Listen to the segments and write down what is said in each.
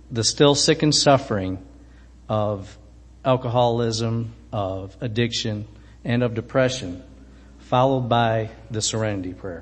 the still sick and suffering of alcoholism, of addiction, and of depression, followed by the serenity prayer.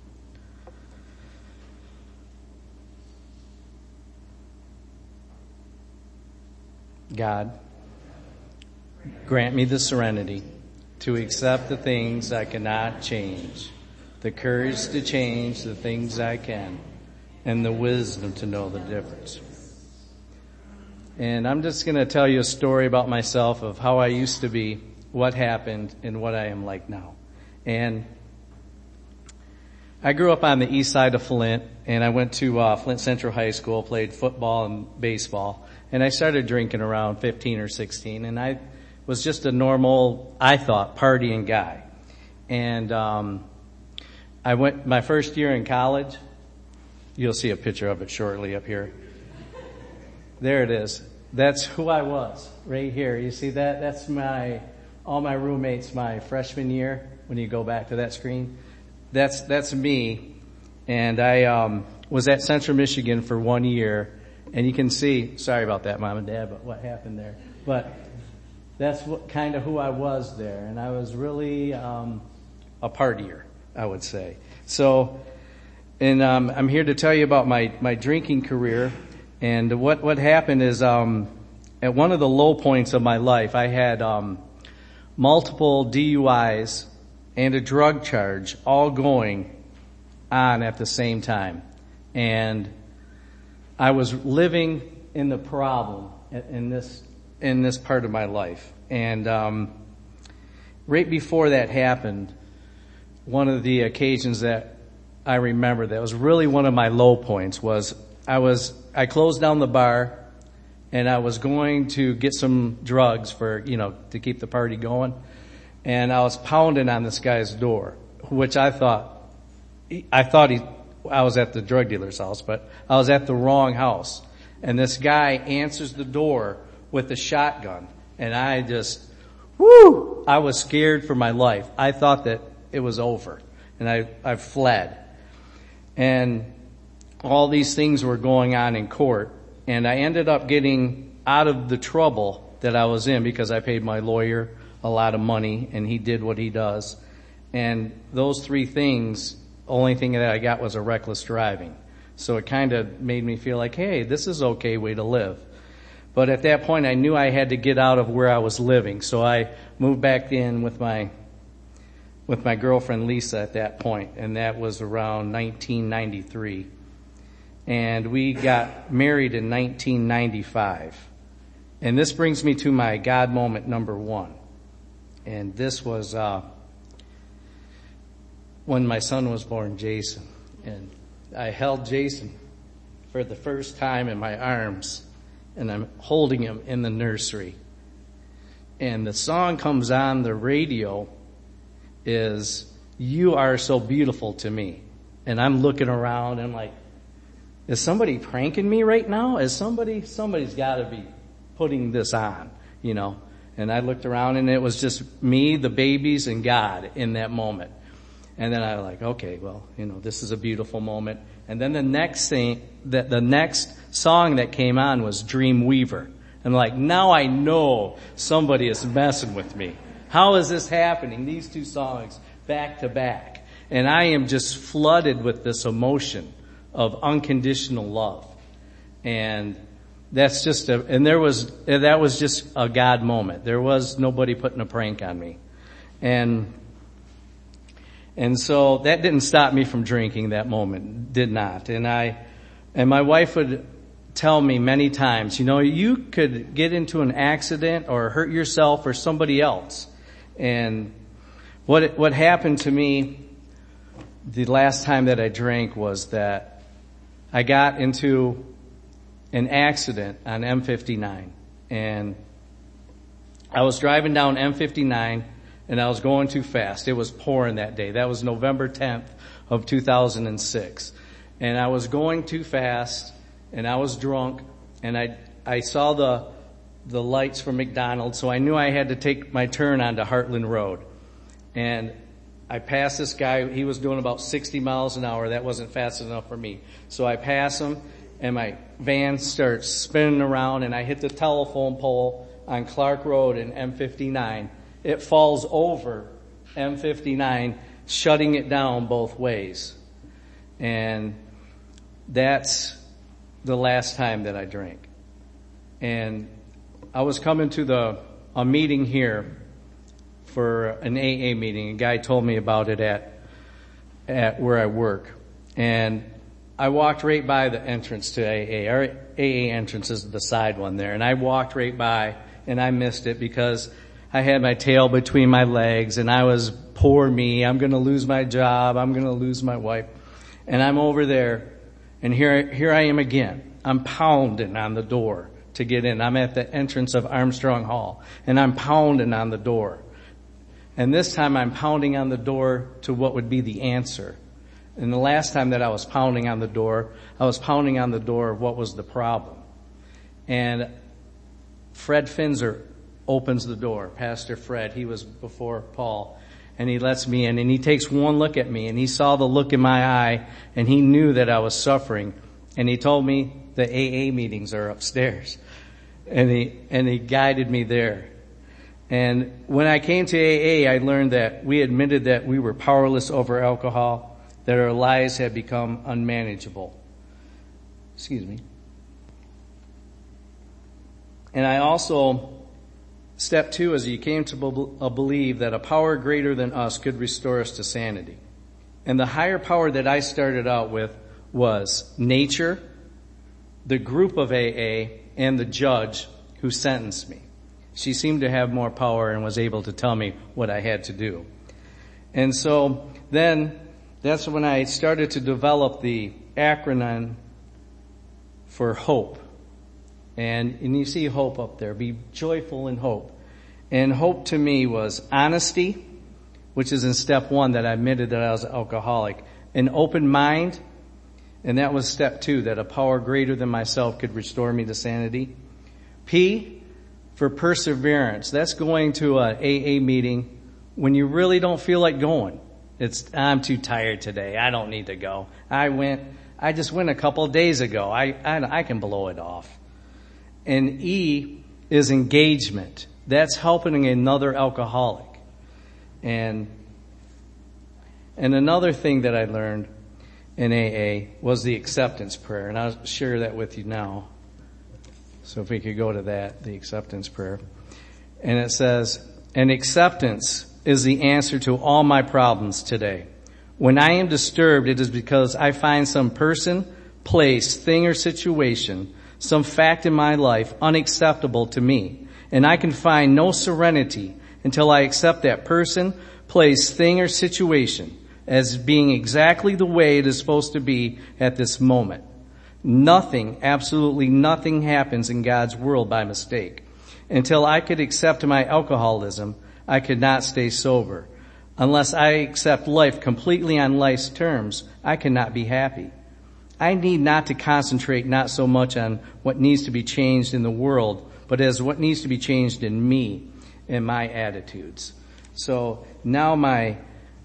God, grant me the serenity to accept the things I cannot change, the courage to change the things I can, and the wisdom to know the difference. And I'm just going to tell you a story about myself of how I used to be, what happened, and what I am like now. And I grew up on the east side of Flint, and I went to Flint Central High School, played football and baseball, and I started drinking around 15 or 16, and I was just a normal, I thought, partying guy. And I went my first year in college. You'll see a picture of it shortly up here. There it is. That's who I was right here. You see that? That's all my roommates my freshman year when you go back to that screen. That's me. And I was at Central Michigan for 1 year. And you can see, sorry about that, Mom and Dad, but what happened there. But that's kind of who I was there. And I was really a partier, I would say. So, and I'm here to tell you about my drinking career. And what happened is at one of the low points of my life, I had multiple DUIs and a drug charge all going on at the same time. And I was living in the problem in this part of my life. And right before that happened, one of the occasions that I remember that was really one of my low points was I closed down the bar and I was going to get some drugs for, to keep the party going. And I was pounding on this guy's door, which I thought I was at the drug dealer's house, but I was at the wrong house. And this guy answers the door with a shotgun. And I was scared for my life. I thought that it was over. And I fled. And all these things were going on in court. And I ended up getting out of the trouble that I was in because I paid my lawyer a lot of money and he did what he does. And those three things, only thing that I got was a reckless driving. So it kind of made me feel like, hey, this is okay way to live. But at that point I knew I had to get out of where I was living. So I moved back in with my girlfriend Lisa at that point, and that was around 1993. And we got married in 1995. And this brings me to my God moment number 1. And this was when my son was born, Jason. And I held Jason for the first time in my arms, and I'm holding him in the nursery. And the song comes on the radio is, "You Are So Beautiful to Me." And I'm looking around and I'm like, is somebody pranking me right now? Somebody's gotta be putting this on, And I looked around and it was just me, the babies, and God in that moment. And then I was like, okay, well, this is a beautiful moment. And then the next song that came on was Dreamweaver. And like, now I know somebody is messing with me. How is this happening? These two songs back to back. And I am just flooded with this emotion of unconditional love. And that was just a God moment. There was nobody putting a prank on me. And so that didn't stop me from drinking that moment. Did not. And my wife would tell me many times, you could get into an accident or hurt yourself or somebody else. And what happened to me the last time that I drank was that I got into an accident on M59. And I was driving down M59 and I was going too fast. It was pouring that day. That was November 10th of 2006. And I was going too fast and I was drunk and I saw the lights from McDonald's, so I knew I had to take my turn onto Heartland Road. And I passed this guy. He was doing about 60 miles an hour. That wasn't fast enough for me. So I pass him and my van starts spinning around, and I hit the telephone pole on Clark Road in M59. It falls over M59, shutting it down both ways. And that's the last time that I drank. And I was coming to a meeting here for an AA meeting. A guy told me about it at where I work. And I walked right by the entrance to AA. Our AA entrance is the side one there. And I walked right by, and I missed it because I had my tail between my legs, and I was, poor me, I'm going to lose my job, I'm going to lose my wife. And I'm over there, and here I am again. I'm pounding on the door to get in. I'm at the entrance of Armstrong Hall, and I'm pounding on the door. And this time I'm pounding on the door to what would be the answer. And the last time that I was pounding on the door, I was pounding on the door of what was the problem. And Fred Finzer opens the door. Pastor Fred, he was before Paul. And he lets me in, and he takes one look at me, and he saw the look in my eye, and he knew that I was suffering. And he told me the AA meetings are upstairs. And he guided me there. And when I came to AA, I learned that we admitted that we were powerless over alcohol, that our lives had become unmanageable. Excuse me. And I also, step 2 is you came to believe that a power greater than us could restore us to sanity. And the higher power that I started out with was nature, the group of AA, and the judge who sentenced me. She seemed to have more power and was able to tell me what I had to do. And so then that's when I started to develop the acronym for HOPE. And you see hope up there. Be joyful in hope. And hope to me was honesty, which is in step 1 that I admitted that I was an alcoholic. An open mind, and that was step 2, that a power greater than myself could restore me to sanity. P for perseverance. That's going to an AA meeting when you really don't feel like going. I'm too tired today. I don't need to go. I just went a couple of days ago. I can blow it off. And E is engagement. That's helping another alcoholic. And another thing that I learned in AA was the acceptance prayer. And I'll share that with you now. So if we could go to that, the acceptance prayer. And it says, "And acceptance is the answer to all my problems today. When I am disturbed, it is because I find some person, place, thing, or situation, some fact in my life unacceptable to me. And I can find no serenity until I accept that person, place, thing, or situation as being exactly the way it is supposed to be at this moment. Nothing, absolutely nothing happens in God's world by mistake. Until I could accept my alcoholism, I could not stay sober. Unless I accept life completely on life's terms, I cannot be happy. I need not to concentrate not so much on what needs to be changed in the world, but as what needs to be changed in me and my attitudes." So now my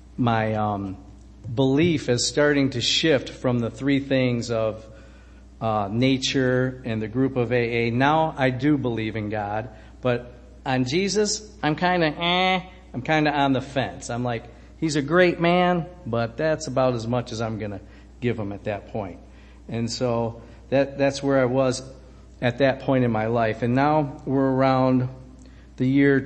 belief is starting to shift from the 3 things of nature and the group of AA. Now I do believe in God, but on Jesus, I'm kind of on the fence. I'm like, he's a great man, but that's about as much as I'm going to give him at that point. And so that's where I was at that point in my life. And now we're around the year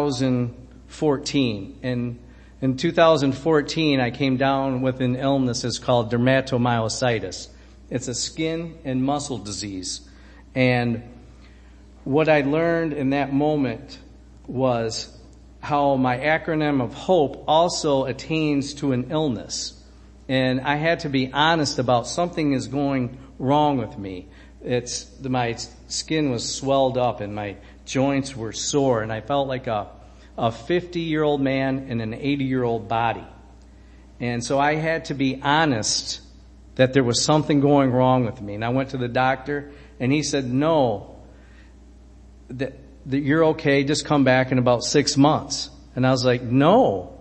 2014. And in 2014, I came down with an illness. It's called dermatomyositis. It's a skin and muscle disease. And what I learned in that moment was how my acronym of HOPE also attains to an illness. And I had to be honest about something is going wrong with me. My skin was swelled up and my joints were sore, and I felt like a 50-year-old man in an 80-year-old body. And so I had to be honest that there was something going wrong with me. And I went to the doctor, and he said, "No, that you're okay, just come back in about 6 months." And I was like, "No,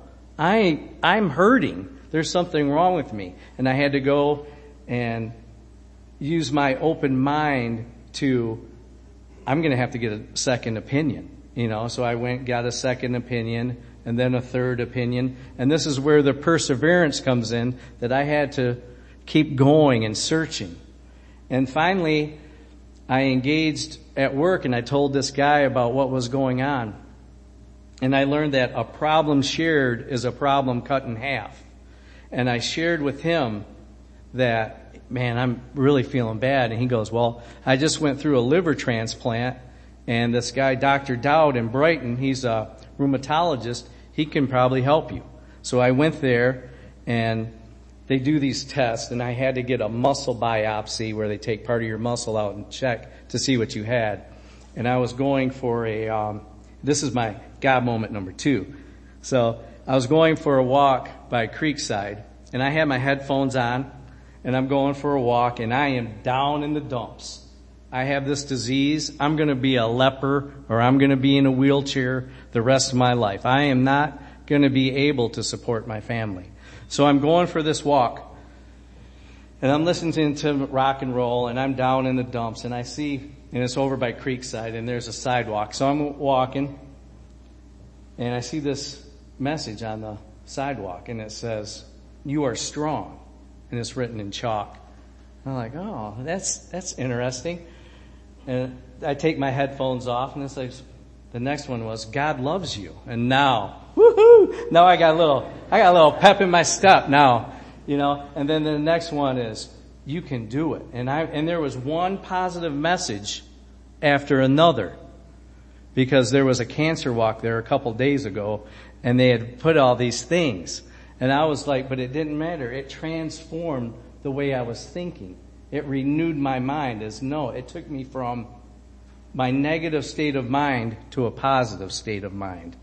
I'm hurting. There's something wrong with me." And I had to go and, use my open mind to, I'm going to have to get a second opinion, So I went, got a second opinion, and then a third opinion. And this is where the perseverance comes in, that I had to keep going and searching. And finally, I engaged at work, and I told this guy about what was going on. And I learned that a problem shared is a problem cut in half. And I shared with him that, man, I'm really feeling bad. And he goes, well, I just went through a liver transplant, and this guy, Dr. Dowd in Brighton, he's a rheumatologist, he can probably help you. So I went there, and they do these tests, and I had to get a muscle biopsy where they take part of your muscle out and check to see what you had. And I was going for this is my God moment number 2. So I was going for a walk by Creekside, and I had my headphones on, and I'm going for a walk, and I am down in the dumps. I have this disease. I'm going to be a leper, or I'm going to be in a wheelchair the rest of my life. I am not going to be able to support my family. So I'm going for this walk, and I'm listening to rock and roll, and I'm down in the dumps, and I see, and it's over by Creekside, and there's a sidewalk. So I'm walking, and I see this message on the sidewalk, and it says, "You are strong," and it's written in chalk. I'm like, oh, that's interesting. And I take my headphones off, and it's like, the next one was, "God loves you." And now, woohoo! Now I got a little pep in my step now, And then the next one is, "You can do it." And there was one positive message after another, because there was a cancer walk there a couple days ago, and they had put all these things. And I was like, but it didn't matter. It transformed the way I was thinking. It renewed my mind. It took me from my negative state of mind to a positive state of mind.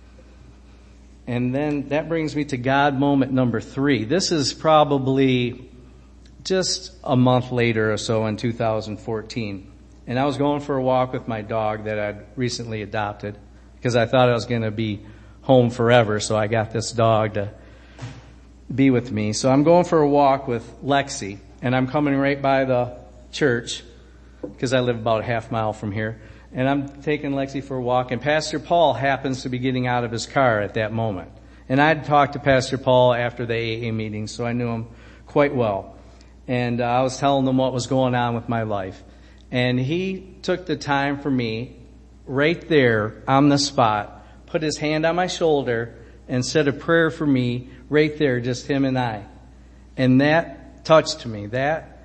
And then that brings me to God moment number 3. This is probably just a month later or so in 2014. And I was going for a walk with my dog that I'd recently adopted, because I thought I was going to be home forever, so I got this dog to be with me. So I'm going for a walk with Lexi, and I'm coming right by the church, because I live about a half mile from here. And I'm taking Lexi for a walk, and Pastor Paul happens to be getting out of his car at that moment. And I'd talked to Pastor Paul after the AA meeting, so I knew him quite well. And I was telling him what was going on with my life. And he took the time for me, right there on the spot, put his hand on my shoulder and said a prayer for me right there, just him and I. And that touched me. That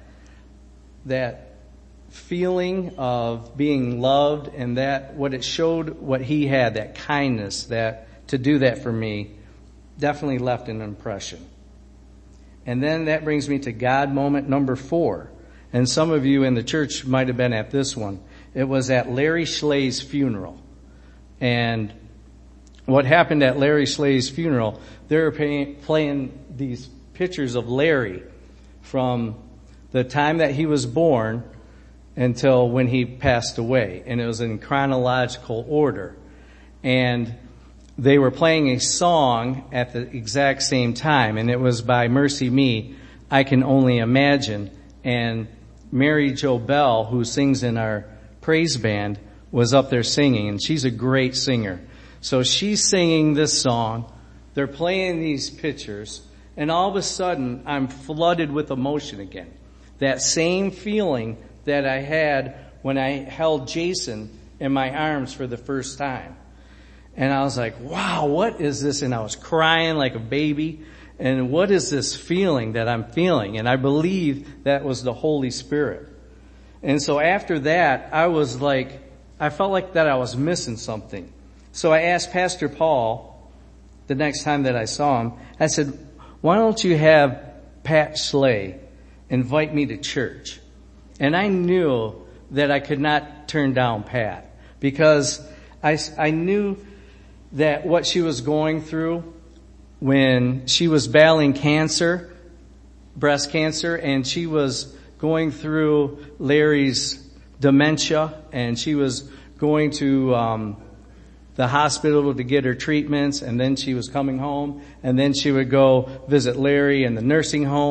feeling of being loved, and that what it showed, what he had, that kindness, that to do that for me, definitely left an impression. And then that brings me to God moment number 4. And some of you in the church might have been at this one. It was at Larry Schlay's funeral. And what happened at Larry Schlay's funeral, they were playing these pictures of Larry from the time that he was born until when he passed away. And it was in chronological order. And they were playing a song at the exact same time. And it was by Mercy Me, "I Can Only Imagine." And Mary Jo Bell, who sings in our praise band, was up there singing, and she's a great singer. So she's singing this song. They're playing these pictures, and all of a sudden, I'm flooded with emotion again. That same feeling that I had when I held Jason in my arms for the first time. And I was like, wow, what is this? And I was crying like a baby. And what is this feeling that I'm feeling? And I believe that was the Holy Spirit. And so after that, I felt like that I was missing something. So I asked Pastor Paul the next time that I saw him, I said, why don't you have Pat Schley invite me to church? And I knew that I could not turn down Pat, because I knew that what she was going through when she was battling cancer, breast cancer, and she was going through Larry's dementia, and she was going to the hospital to get her treatments, and then she was coming home, and then she would go visit Larry in the nursing home,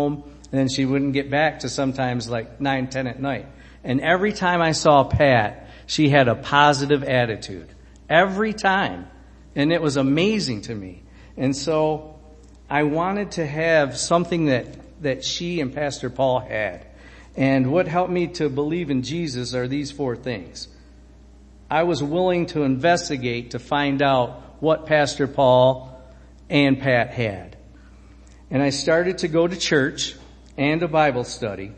And then she wouldn't get back to sometimes like 9, 10 at night. And every time I saw Pat, she had a positive attitude. Every time. And it was amazing to me. And so I wanted to have something that she and Pastor Paul had. And what helped me to believe in Jesus are these 4 things. I was willing to investigate to find out what Pastor Paul and Pat had. And I started to go to church and a Bible study.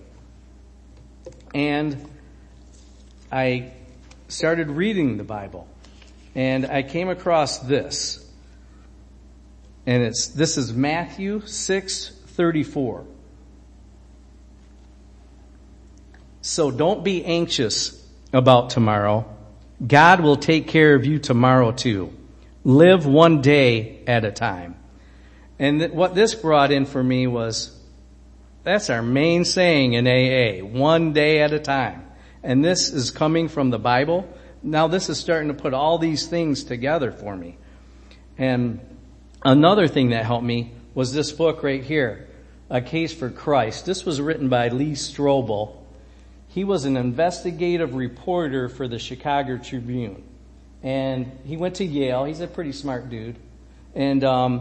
And I started reading the Bible. And I came across this. And this is Matthew 6:34. So don't be anxious about tomorrow. God will take care of you tomorrow too. Live one day at a time. And what this brought in for me was, that's our main saying in AA, one day at a time. And this is coming from the Bible. Now this is starting to put all these things together for me. And another thing that helped me was this book right here, A Case for Christ. This was written by Lee Strobel. He was an investigative reporter for the Chicago Tribune. And he went to Yale. He's a pretty smart dude. And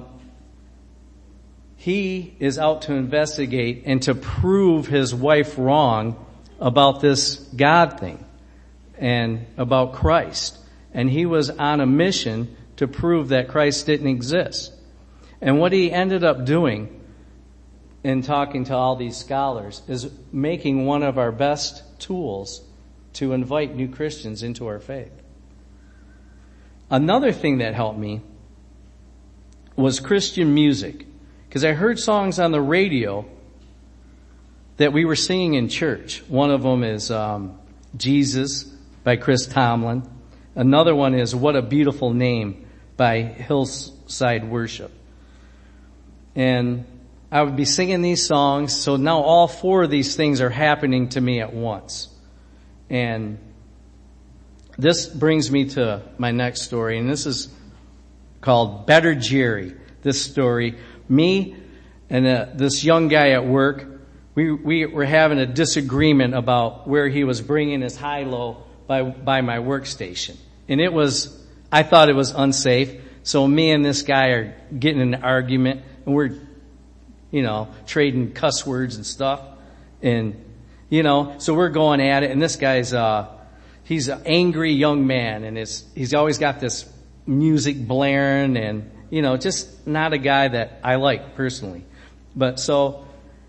he is out to investigate and to prove his wife wrong about this God thing and about Christ. And he was on a mission to prove that Christ didn't exist. And what he ended up doing in talking to all these scholars is making one of our best tools to invite new Christians into our faith. Another thing that helped me was Christian music, because I heard songs on the radio that we were singing in church. One of them is Jesus by Chris Tomlin. Another one is What a Beautiful Name by Hillside Worship. And I would be singing these songs, so now all 4 of these things are happening to me at once. And this brings me to my next story, and this is called Better Jerry. This story, me and this young guy at work, we were having a disagreement about where he was bringing his high-low by my workstation. And I thought it was unsafe, so me and this guy are getting in an argument, and we're trading cuss words and stuff. And, so we're going at it. And this guy's, he's an angry young man. And he's always got this music blaring and, just not a guy that I like personally. But so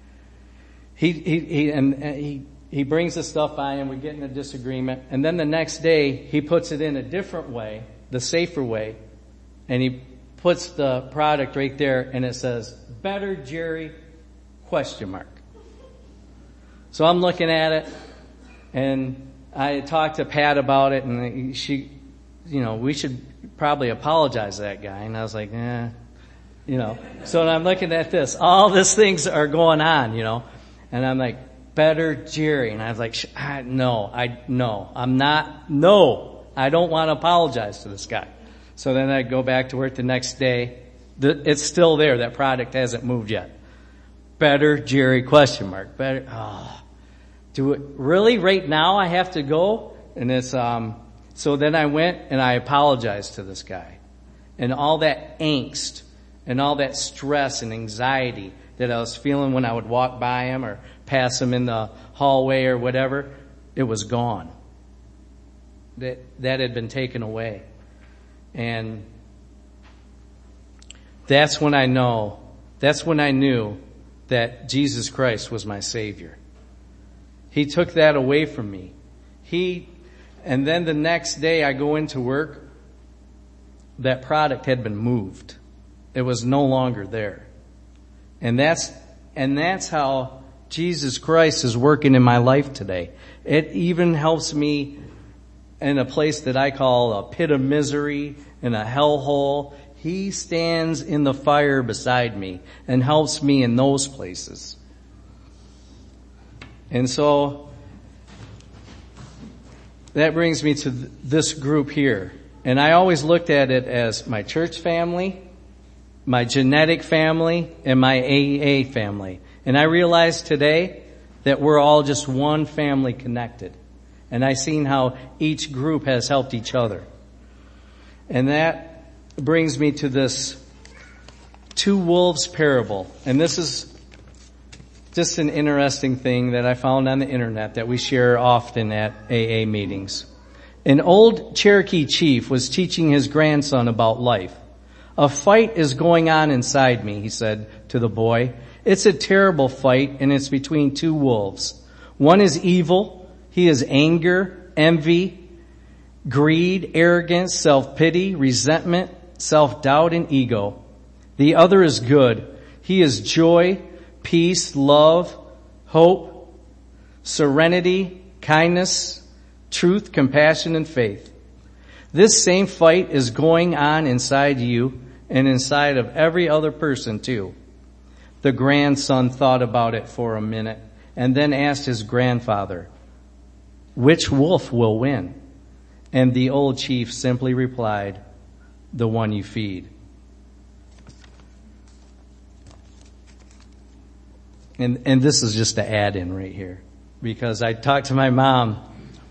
he brings the stuff by and we get in a disagreement. And then the next day he puts it in a different way, the safer way. And he puts the product right there and it says, Better Jerry, ? So I'm looking at it and I talked to Pat about it and she, we should probably apologize to that guy. And I was like, So I'm looking at this. All these things are going on, and I'm like, Better Jerry. And I was like, I don't want to apologize to this guy. So then I go back to work the next day. It's still there. That product hasn't moved yet. Better Jerry ? Better. Do it really right now? I have to go, and it's So then I went and I apologized to this guy, and all that angst and all that stress and anxiety that I was feeling when I would walk by him or pass him in the hallway or whatever, it was gone. That had been taken away. And that's when I knew that Jesus Christ was my Savior. He took that away from me. And then the next day I go into work, that product had been moved. It was no longer there. And that's how Jesus Christ is working in my life today. It even helps me in a place that I call a pit of misery and a hellhole. He stands in the fire beside me and helps me in those places. And so that brings me to this group here. And I always looked at it as my church family, my genetic family, and my AA family. And I realized today that we're all just one family connected. And I seen how each group has helped each other. And that brings me to this two wolves parable. And this is just an interesting thing that I found on the internet that we share often at AA meetings. An old Cherokee chief was teaching his grandson about life. A fight is going on inside me, he said to the boy. It's a terrible fight, and it's between two wolves. One is evil. He is anger, envy, greed, arrogance, self-pity, resentment, self-doubt, and ego. The other is good. He is joy, peace, love, hope, serenity, kindness, truth, compassion, and faith. This same fight is going on inside you and inside of every other person too. The grandson thought about it for a minute and then asked his grandfather, which wolf will win? And the old chief simply replied, the one you feed. And this is just an add-in right here, because I talked to my mom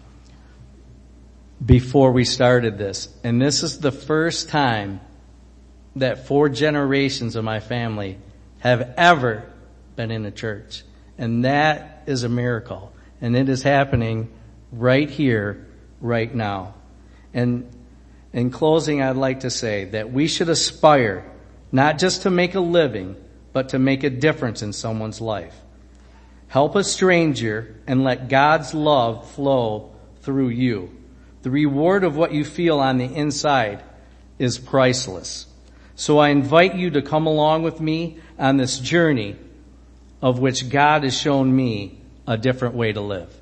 before we started this, and this is the first time that 4 generations of my family have ever been in a church. And that is a miracle. And it is happening right here, right now. And in closing, I'd like to say that we should aspire not just to make a living, but to make a difference in someone's life. Help a stranger and let God's love flow through you. The reward of what you feel on the inside is priceless. So I invite you to come along with me on this journey of which God has shown me a different way to live.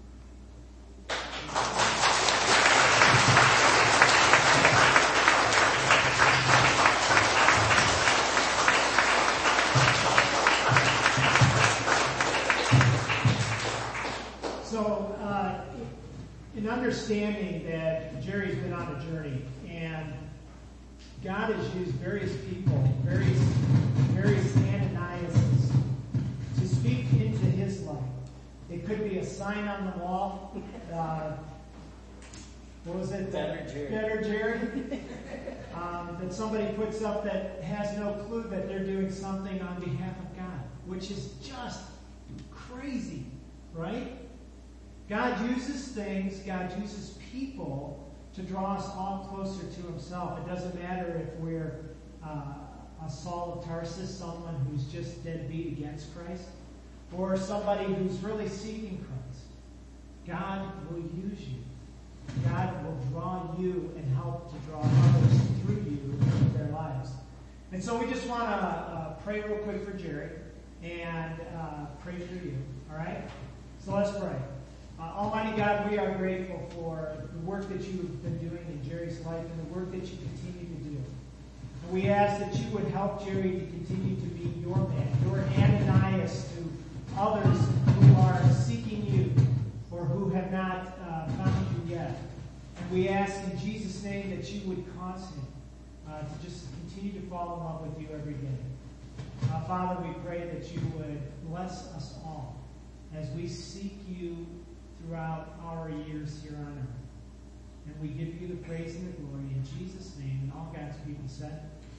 In understanding that Jerry's been on a journey, and God has used various people, various Ananiases to speak into his life. It could be a sign on the wall. What was it? Better Jerry. Better Jerry. That somebody puts up that has no clue that they're doing something on behalf of God, which is just crazy, right? God uses things, God uses people to draw us all closer to himself. It doesn't matter if we're a Saul of Tarsus, someone who's just deadbeat against Christ, or somebody who's really seeking Christ. God will use you. God will draw you and help to draw others through you into their lives. And so we just want to pray real quick for Jerry and pray for you. All right? So let's pray. Almighty God, we are grateful for the work that you've been doing in Jerry's life and the work that you continue to do. And we ask that you would help Jerry to continue to be your man, your Ananias to others who are seeking you or who have not found you yet. And we ask in Jesus' name that you would cause him to just continue to fall in love with you every day. Father, we pray that you would bless us all as we seek you throughout our years here on earth. And we give you the praise and the glory in Jesus' name. And all God's people said,